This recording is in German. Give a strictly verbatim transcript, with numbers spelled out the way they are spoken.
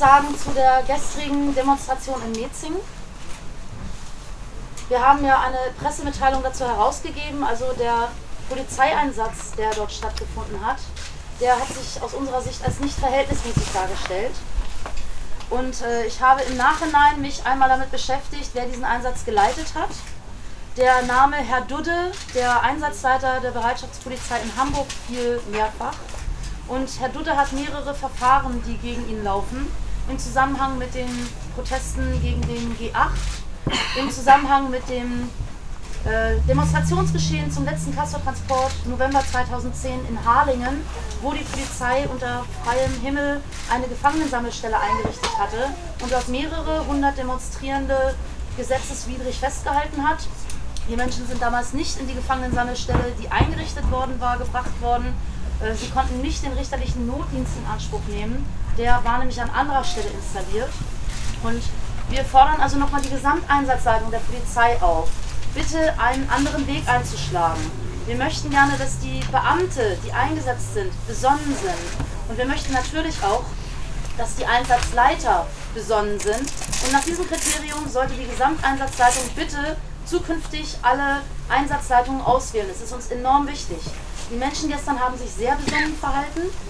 sagen zu der gestrigen Demonstration in Metzingen. Wir haben ja eine Pressemitteilung dazu herausgegeben, also der Polizeieinsatz, der dort stattgefunden hat, der hat sich aus unserer Sicht als nicht verhältnismäßig dargestellt. Und äh, ich habe im Nachhinein mich einmal damit beschäftigt, wer diesen Einsatz geleitet hat. Der Name Herr Dudde, der Einsatzleiter der Bereitschaftspolizei in Hamburg, fiel mehrfach. Und Herr Dudde hat mehrere Verfahren, die gegen ihn laufen, im Zusammenhang mit den Protesten gegen den G acht, im Zusammenhang mit dem äh, Demonstrationsgeschehen zum letzten Castortransport November zweitausendzehn in Harlingen, wo die Polizei unter freiem Himmel eine Gefangenensammelstelle eingerichtet hatte und dort mehrere hundert Demonstrierende gesetzeswidrig festgehalten hat. Die Menschen sind damals nicht in die Gefangenensammelstelle, die eingerichtet worden war, gebracht worden. Sie konnten nicht den richterlichen Notdienst in Anspruch nehmen. Der war nämlich an anderer Stelle installiert. Und wir fordern also nochmal die Gesamteinsatzleitung der Polizei auf, bitte einen anderen Weg einzuschlagen. Wir möchten gerne, dass die Beamte, die eingesetzt sind, besonnen sind. Und wir möchten natürlich auch, dass die Einsatzleiter besonnen sind. Und nach diesem Kriterium sollte die Gesamteinsatzleitung bitte zukünftig alle Einsatzleitungen auswählen. Das ist uns enorm wichtig. Die Menschen gestern haben sich sehr besonnen verhalten.